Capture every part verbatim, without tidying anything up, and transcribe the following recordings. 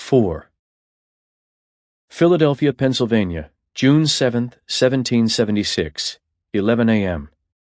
four. Philadelphia, Pennsylvania, June seventh, seventeen seventy-six, eleven a m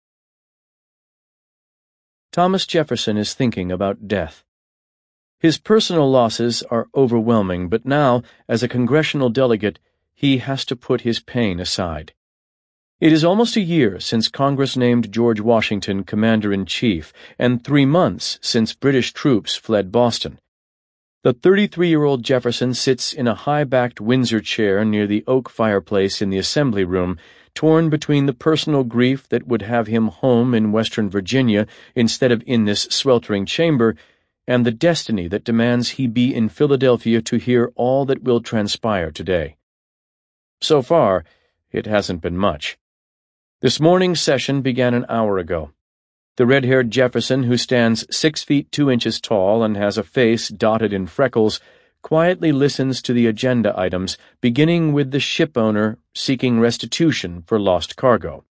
Thomas Jefferson is thinking about death. His personal losses are overwhelming, but now, as a congressional delegate, he has to put his pain aside. It is almost a year since Congress named George Washington Commander-in-Chief, and three months since British troops fled Boston. The thirty-three-year-old Jefferson sits in a high-backed Windsor chair near the oak fireplace in the Assembly Room, torn between the personal grief that would have him home in Western Virginia instead of in this sweltering chamber, and the destiny that demands he be in Philadelphia to hear all that will transpire today. So far, it hasn't been much. This morning's session began an hour ago. The red-haired Jefferson, who stands six feet two inches tall and has a face dotted in freckles, quietly listens to the agenda items, beginning with the ship owner seeking restitution for lost cargo.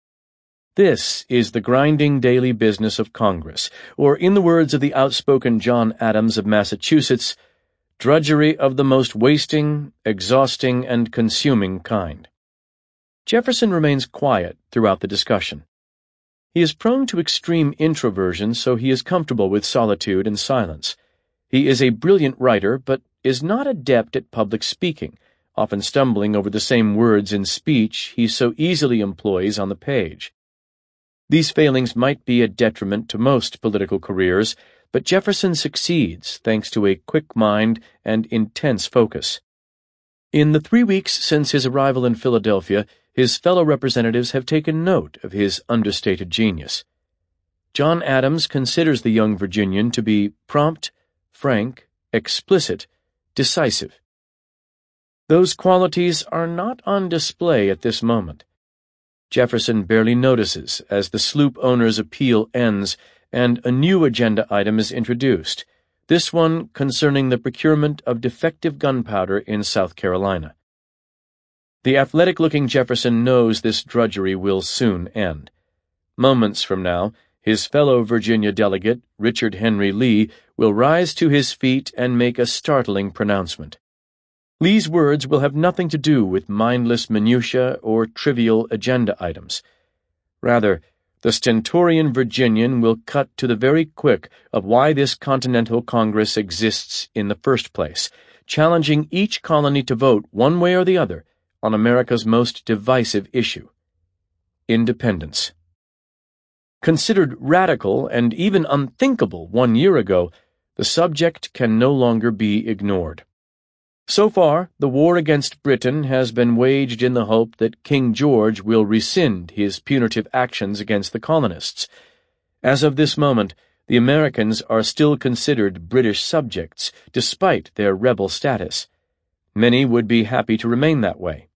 This is the grinding daily business of Congress, or in the words of the outspoken John Adams of Massachusetts, drudgery of the most wasting, exhausting, and consuming kind. Jefferson remains quiet throughout the discussion. He is prone to extreme introversion, so he is comfortable with solitude and silence. He is a brilliant writer, but is not adept at public speaking, often stumbling over the same words in speech he so easily employs on the page. These failings might be a detriment to most political careers, but Jefferson succeeds thanks to a quick mind and intense focus. In the three weeks since his arrival in Philadelphia, his fellow representatives have taken note of his understated genius. John Adams considers the young Virginian to be prompt, frank, explicit, decisive. Those qualities are not on display at this moment. Jefferson barely notices as the sloop owner's appeal ends and a new agenda item is introduced, this one concerning the procurement of defective gunpowder in South Carolina. The athletic-looking Jefferson knows this drudgery will soon end. Moments from now, his fellow Virginia delegate, Richard Henry Lee, will rise to his feet and make a startling pronouncement. Lee's words will have nothing to do with mindless minutiae or trivial agenda items. Rather, the stentorian Virginian will cut to the very quick of why this Continental Congress exists in the first place, challenging each colony to vote one way or the other on America's most divisive issue: independence. Considered radical and even unthinkable one year ago, the subject can no longer be ignored. So far, the war against Britain has been waged in the hope that King George will rescind his punitive actions against the colonists. As of this moment, the Americans are still considered British subjects, despite their rebel status. Many would be happy to remain that way.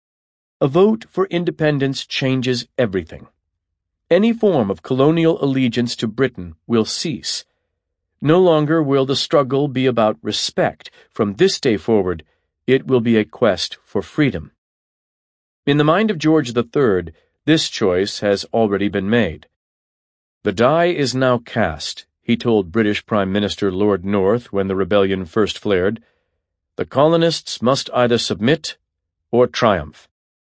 A vote for independence changes everything. Any form of colonial allegiance to Britain will cease. No longer will the struggle be about respect. From this day forward, it will be a quest for freedom. In the mind of George the Third, this choice has already been made. The die is now cast, he told British Prime Minister Lord North when the rebellion first flared. The colonists must either submit or triumph.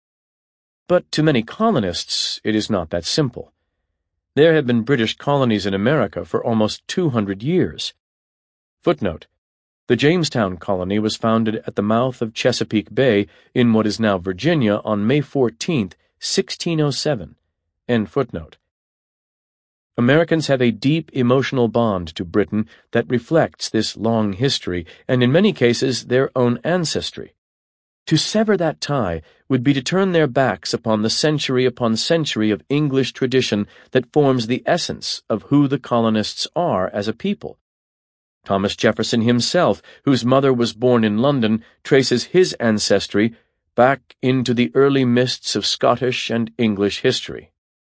But to many colonists, it is not that simple. There have been British colonies in America for almost two hundred years. Footnote: the Jamestown colony was founded at the mouth of Chesapeake Bay in what is now Virginia on May fourteenth, sixteen oh seven. End footnote. Americans have a deep emotional bond to Britain that reflects this long history, and in many cases their own ancestry. To sever that tie would be to turn their backs upon the century upon century of English tradition that forms the essence of who the colonists are as a people. Thomas Jefferson himself, whose mother was born in London, traces his ancestry back into the early mists of Scottish and English history.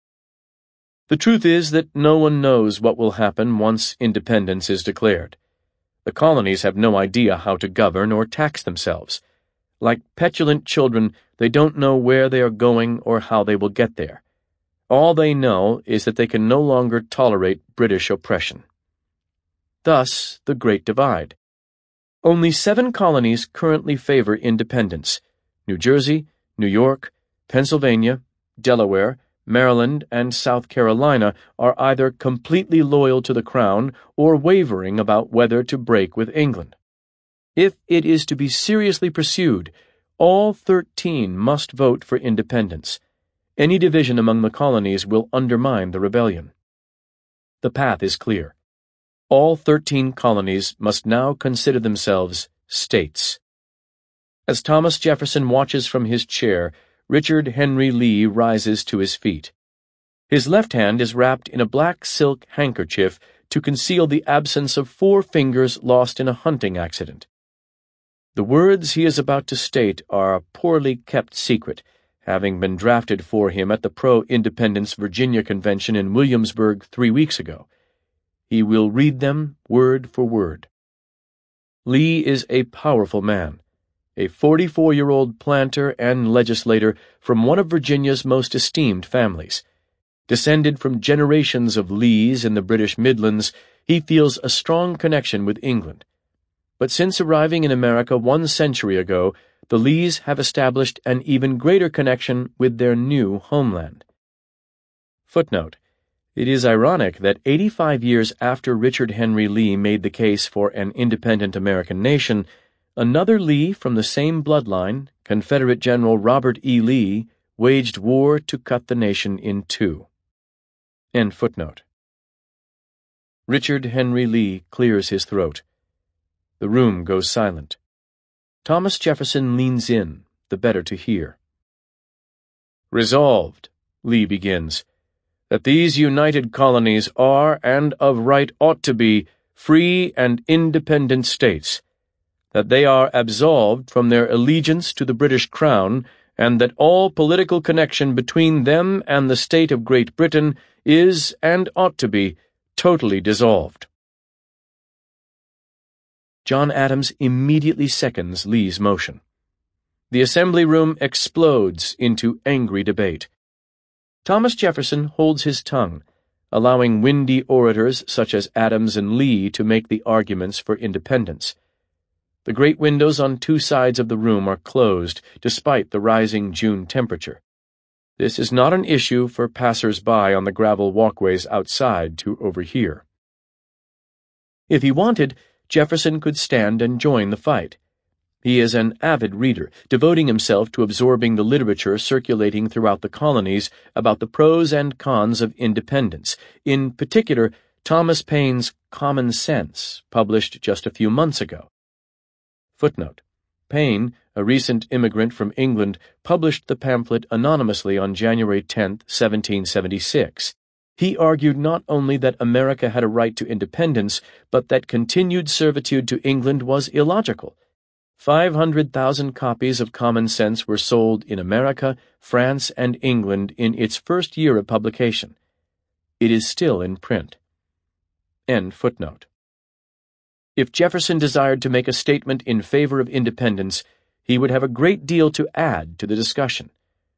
The truth is that no one knows what will happen once independence is declared. The colonies have no idea how to govern or tax themselves. Like petulant children, they don't know where they are going or how they will get there. All they know is that they can no longer tolerate British oppression. Thus, the Great Divide. Only seven colonies currently favor independence: New Jersey, New York, Pennsylvania, Delaware, Maryland, and South Carolina are either completely loyal to the Crown or wavering about whether to break with England. If it is to be seriously pursued, all thirteen must vote for independence. Any division among the colonies will undermine the rebellion. The path is clear. All thirteen colonies must now consider themselves states. As Thomas Jefferson watches from his chair, Richard Henry Lee rises to his feet. His left hand is wrapped in a black silk handkerchief to conceal the absence of four fingers lost in a hunting accident. The words he is about to state are a poorly kept secret, having been drafted for him at the pro-independence Virginia Convention in Williamsburg three weeks ago. He will read them word for word. Lee is a powerful man, a forty-four-year-old planter and legislator from one of Virginia's most esteemed families. Descended from generations of Lees in the British Midlands, he feels a strong connection with England. But since arriving in America one century ago, the Lees have established an even greater connection with their new homeland. Footnote: It is ironic that eighty-five years after Richard Henry Lee made the case for an independent American nation, another Lee from the same bloodline, Confederate General Robert E. Lee, waged war to cut the nation in two. End footnote. Richard Henry Lee clears his throat. The room goes silent. Thomas Jefferson leans in, the better to hear. Resolved, Lee begins, that these united colonies are, and of right ought to be, free and independent states, that they are absolved from their allegiance to the British Crown, and that all political connection between them and the state of Great Britain is, and ought to be, totally dissolved. John Adams immediately seconds Lee's motion. The assembly room explodes into angry debate. Thomas Jefferson holds his tongue, allowing windy orators such as Adams and Lee to make the arguments for independence. The great windows on two sides of the room are closed, despite the rising June temperature. This is not an issue for passers-by on the gravel walkways outside to overhear. If he wanted, Jefferson could stand and join the fight. He is an avid reader, devoting himself to absorbing the literature circulating throughout the colonies about the pros and cons of independence, in particular Thomas Paine's Common Sense, published just a few months ago. Footnote: Paine, a recent immigrant from England, published the pamphlet anonymously on January tenth, seventeen seventy-six. He argued not only that America had a right to independence, but that continued servitude to England was illogical. Five hundred thousand copies of Common Sense were sold in America, France, and England in its first year of publication. It is still in print. End footnote. If Jefferson desired to make a statement in favor of independence, he would have a great deal to add to the discussion.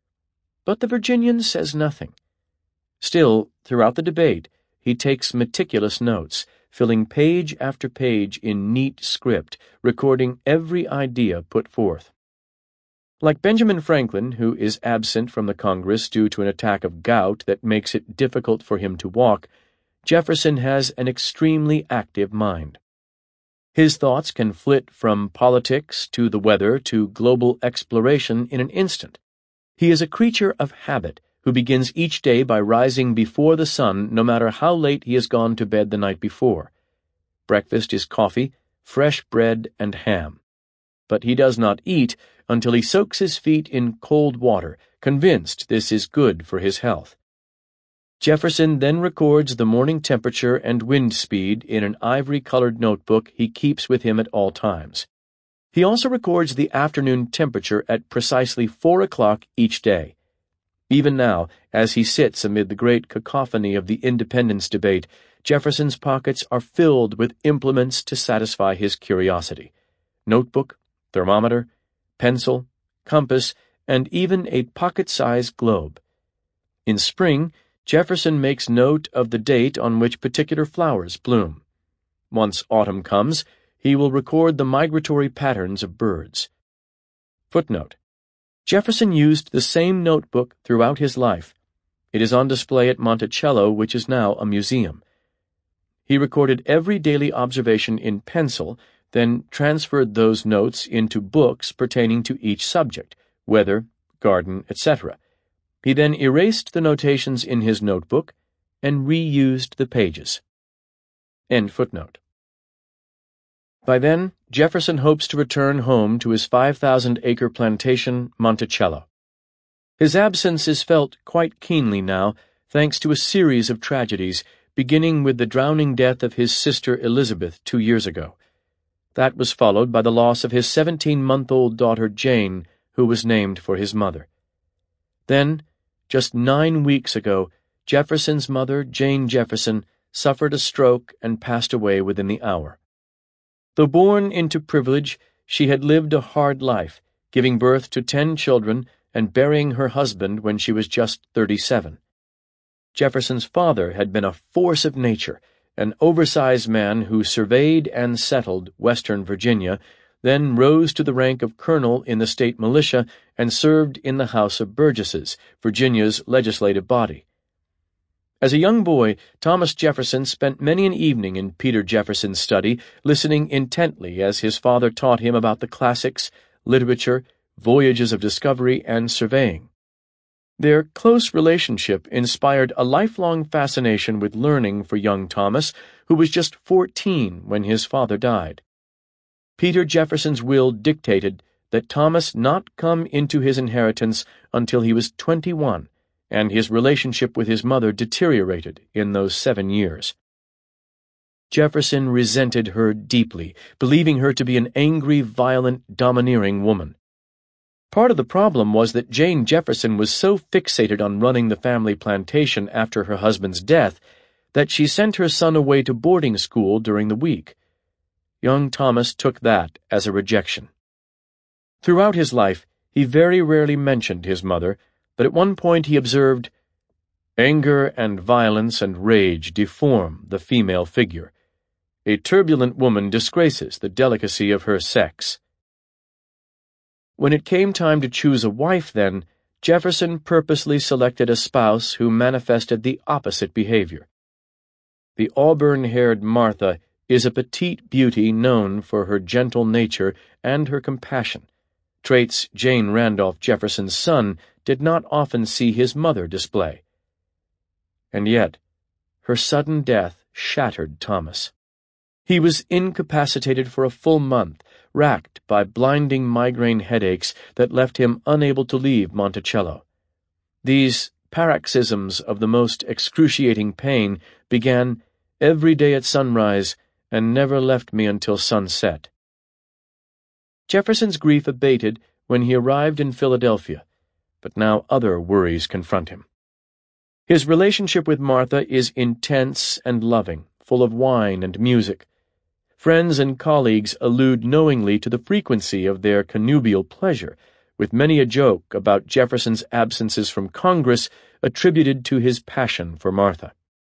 But the Virginian says nothing. Still, throughout the debate, he takes meticulous notes, filling page after page in neat script, recording every idea put forth. Like Benjamin Franklin, who is absent from the Congress due to an attack of gout that makes it difficult for him to walk, Jefferson has an extremely active mind. His thoughts can flit from politics to the weather to global exploration in an instant. He is a creature of habit, who begins each day by rising before the sun no matter how late he has gone to bed the night before. Breakfast is coffee, fresh bread, and ham. But he does not eat until he soaks his feet in cold water, convinced this is good for his health. Jefferson then records the morning temperature and wind speed in an ivory-colored notebook he keeps with him at all times. He also records the afternoon temperature at precisely four o'clock each day. Even now, as he sits amid the great cacophony of the independence debate, Jefferson's pockets are filled with implements to satisfy his curiosity: notebook, thermometer, pencil, compass, and even a pocket-sized globe. In spring, Jefferson makes note of the date on which particular flowers bloom. Once autumn comes, he will record the migratory patterns of birds. Footnote: Jefferson used the same notebook throughout his life. It is on display at Monticello, which is now a museum. He recorded every daily observation in pencil, then transferred those notes into books pertaining to each subject, weather, garden, et cetera. He then erased the notations in his notebook and reused the pages. End footnote. By then, Jefferson hopes to return home to his five thousand acre plantation, Monticello. His absence is felt quite keenly now, thanks to a series of tragedies, beginning with the drowning death of his sister Elizabeth two years ago. That was followed by the loss of his seventeen-month-old daughter Jane, who was named for his mother. Then, just nine weeks ago, Jefferson's mother, Jane Jefferson, suffered a stroke and passed away within the hour. Though born into privilege, she had lived a hard life, giving birth to ten children and burying her husband when she was just thirty-seven. Jefferson's father had been a force of nature, an oversized man who surveyed and settled western Virginia, then rose to the rank of colonel in the state militia and served in the House of Burgesses, Virginia's legislative body. As a young boy, Thomas Jefferson spent many an evening in Peter Jefferson's study, listening intently as his father taught him about the classics, literature, voyages of discovery, and surveying. Their close relationship inspired a lifelong fascination with learning for young Thomas, who was just fourteen when his father died. Peter Jefferson's will dictated that Thomas not come into his inheritance until he was twenty-one, and his relationship with his mother deteriorated in those seven years. Jefferson resented her deeply, believing her to be an angry, violent, domineering woman. Part of the problem was that Jane Jefferson was so fixated on running the family plantation after her husband's death that she sent her son away to boarding school during the week. Young Thomas took that as a rejection. Throughout his life, he very rarely mentioned his mother, but at one point he observed, "Anger and violence and rage deform the female figure. A turbulent woman disgraces the delicacy of her sex." When it came time to choose a wife, then, Jefferson purposely selected a spouse who manifested the opposite behavior. The auburn-haired Martha is a petite beauty known for her gentle nature and her compassion, traits Jane Randolph Jefferson's son did not often see his mother display. And yet, her sudden death shattered Thomas. He was incapacitated for a full month, racked by blinding migraine headaches that left him unable to leave Monticello. These paroxysms of the most excruciating pain began every day at sunrise and never left me until sunset. Jefferson's grief abated when he arrived in Philadelphia, but now other worries confront him. His relationship with Martha is intense and loving, full of wine and music. Friends and colleagues allude knowingly to the frequency of their connubial pleasure, with many a joke about Jefferson's absences from Congress attributed to his passion for Martha.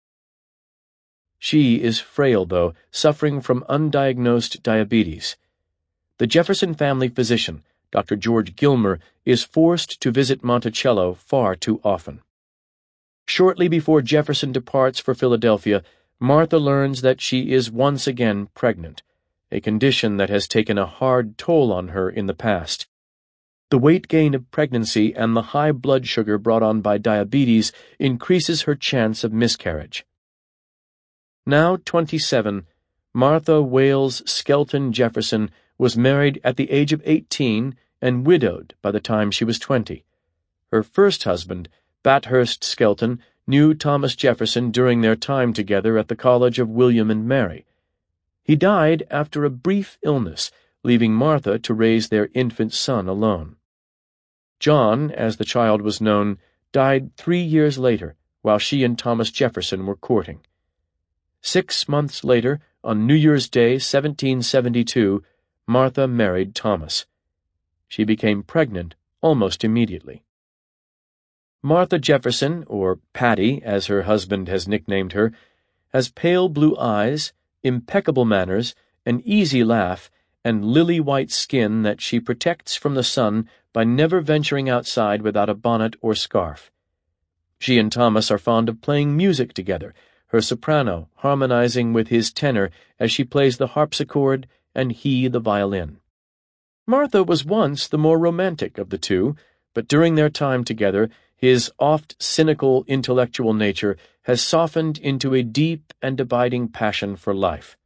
She is frail, though, suffering from undiagnosed diabetes. The Jefferson family physician, Doctor George Gilmer, is forced to visit Monticello far too often. Shortly before Jefferson departs for Philadelphia, Martha learns that she is once again pregnant, a condition that has taken a hard toll on her in the past. The weight gain of pregnancy and the high blood sugar brought on by diabetes increases her chance of miscarriage. Now twenty-seven, Martha Wales Skelton Jefferson was married at the age of eighteen and widowed by the time she was twenty. Her first husband, Bathurst Skelton, knew Thomas Jefferson during their time together at the College of William and Mary. He died after a brief illness, leaving Martha to raise their infant son alone. John, as the child was known, died three years later, while she and Thomas Jefferson were courting. Six months later, on New Year's Day, seventeen seventy-two, Martha married Thomas. She became pregnant almost immediately. Martha Jefferson, or Patty, as her husband has nicknamed her, has pale blue eyes, impeccable manners, an easy laugh, and lily-white skin that she protects from the sun by never venturing outside without a bonnet or scarf. She and Thomas are fond of playing music together, her soprano harmonizing with his tenor as she plays the harpsichord and he the violin. Martha was once the more romantic of the two, but during their time together, his oft cynical intellectual nature has softened into a deep and abiding passion for life.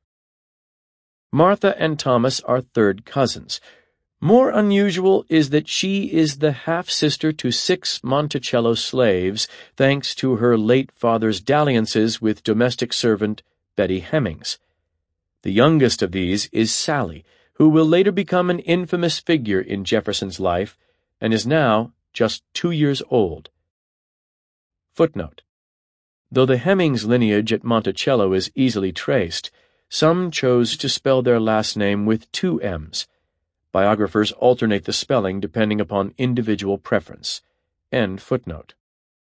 Martha and Thomas are third cousins. More unusual is that she is the half-sister to six Monticello slaves, thanks to her late father's dalliances with domestic servant Betty Hemings. The youngest of these is Sally, who will later become an infamous figure in Jefferson's life, and is now just two years old. Footnote: though the Hemings lineage at Monticello is easily traced, some chose to spell their last name with two M's. Biographers alternate the spelling depending upon individual preference. End footnote.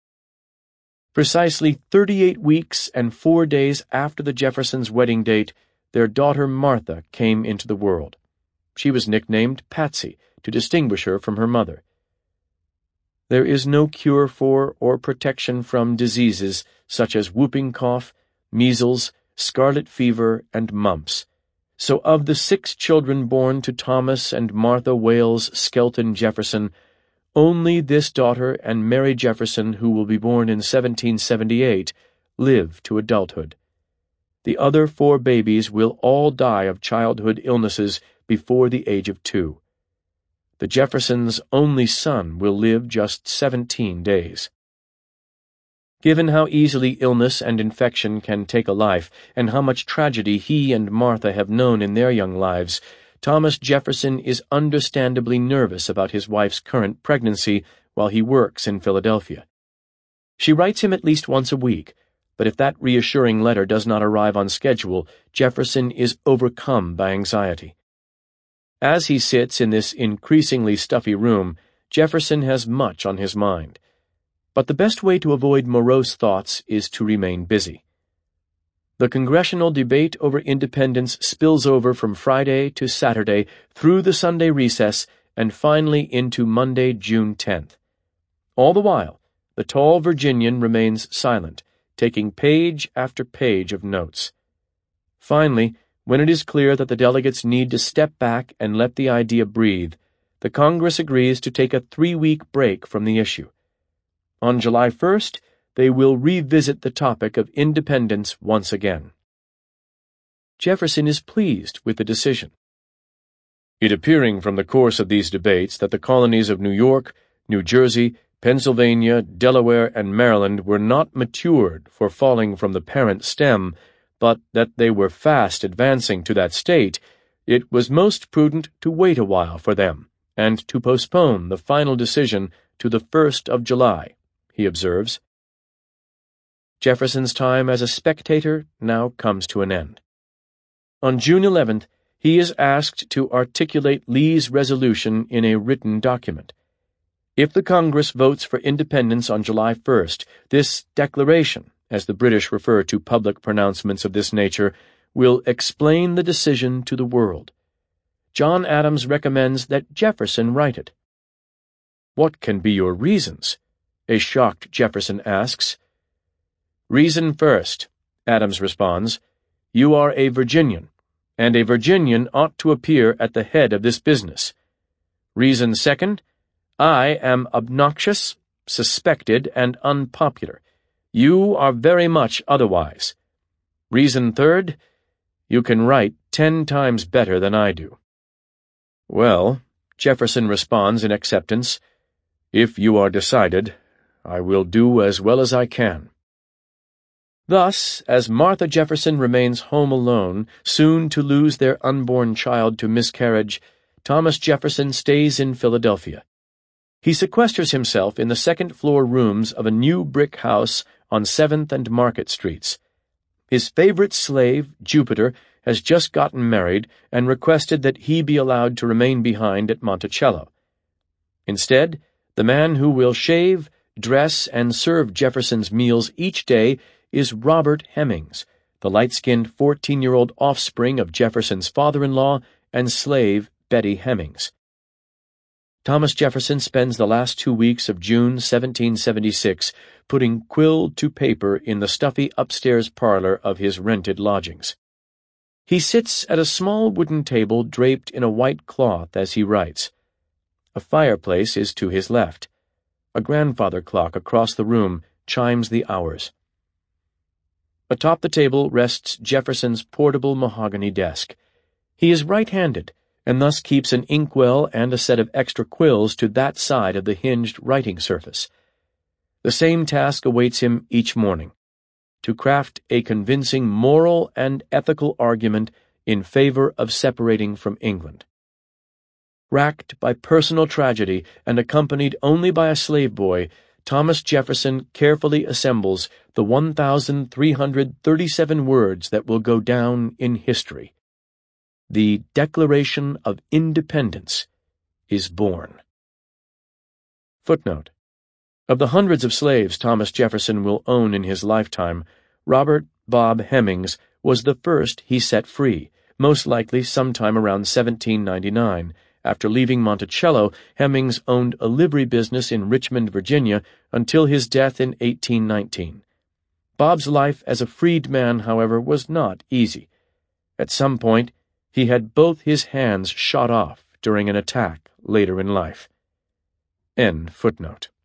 Precisely thirty-eight weeks and four days after the Jeffersons' wedding date, their daughter Martha came into the world. She was nicknamed Patsy to distinguish her from her mother. There is no cure for or protection from diseases such as whooping cough, measles, scarlet fever, and mumps. So of the six children born to Thomas and Martha Wales Skelton Jefferson, only this daughter and Mary Jefferson, who will be born in seventeen seventy-eight, live to adulthood. The other four babies will all die of childhood illnesses before the age of two. The Jeffersons' only son will live just seventeen days. Given how easily illness and infection can take a life, and how much tragedy he and Martha have known in their young lives, Thomas Jefferson is understandably nervous about his wife's current pregnancy while he works in Philadelphia. She writes him at least once a week, but if that reassuring letter does not arrive on schedule, Jefferson is overcome by anxiety. As he sits in this increasingly stuffy room, Jefferson has much on his mind. But the best way to avoid morose thoughts is to remain busy. The congressional debate over independence spills over from Friday to Saturday through the Sunday recess and finally into Monday, June tenth. All the while, the tall Virginian remains silent, taking page after page of notes. Finally, when it is clear that the delegates need to step back and let the idea breathe, the Congress agrees to take a three-week break from the issue. On July first, they will revisit the topic of independence once again. Jefferson is pleased with the decision. It appearing from the course of these debates that the colonies of New York, New Jersey, Pennsylvania, Delaware, and Maryland were not matured for falling from the parent stem, but that they were fast advancing to that state, it was most prudent to wait a while for them, and to postpone the final decision to the first of July, he observes. Jefferson's time as a spectator now comes to an end. On June eleventh, he is asked to articulate Lee's resolution in a written document. If the Congress votes for independence on July first, this declaration, as the British refer to public pronouncements of this nature, will explain the decision to the world. John Adams recommends that Jefferson write it. "What can be your reasons?" a shocked Jefferson asks. "Reason first," Adams responds, "you are a Virginian, and a Virginian ought to appear at the head of this business. Reason second, I am obnoxious, suspected, and unpopular. You are very much otherwise. Reason third, you can write ten times better than I do." "Well," Jefferson responds in acceptance, "if you are decided, I will do as well as I can." Thus, as Martha Jefferson remains home alone, soon to lose their unborn child to miscarriage, Thomas Jefferson stays in Philadelphia. He sequesters himself in the second-floor rooms of a new brick house on seventh and Market Streets. His favorite slave, Jupiter, has just gotten married and requested that he be allowed to remain behind at Monticello. Instead, the man who will shave, dress, and serve Jefferson's meals each day is Robert Hemings, the light-skinned fourteen-year-old offspring of Jefferson's father-in-law and slave Betty Hemings. Thomas Jefferson spends the last two weeks of June seventeen seventy-six putting quill to paper in the stuffy upstairs parlor of his rented lodgings. He sits at a small wooden table draped in a white cloth as he writes. A fireplace is to his left. A grandfather clock across the room chimes the hours. Atop the table rests Jefferson's portable mahogany desk. He is right-handed, and thus keeps an inkwell and a set of extra quills to that side of the hinged writing surface. The same task awaits him each morning, to craft a convincing moral and ethical argument in favor of separating from England. Racked by personal tragedy and accompanied only by a slave boy, Thomas Jefferson carefully assembles the one thousand three hundred thirty-seven words that will go down in history. The Declaration of Independence is born. Footnote. Of the hundreds of slaves Thomas Jefferson will own in his lifetime, Robert Bob Hemings was the first he set free, most likely sometime around seventeen ninety-nine. After leaving Monticello, Hemings owned a livery business in Richmond, Virginia, until his death in eighteen nineteen. Bob's life as a freedman, however, was not easy. At some point, he had both his hands shot off during an attack later in life. End footnote.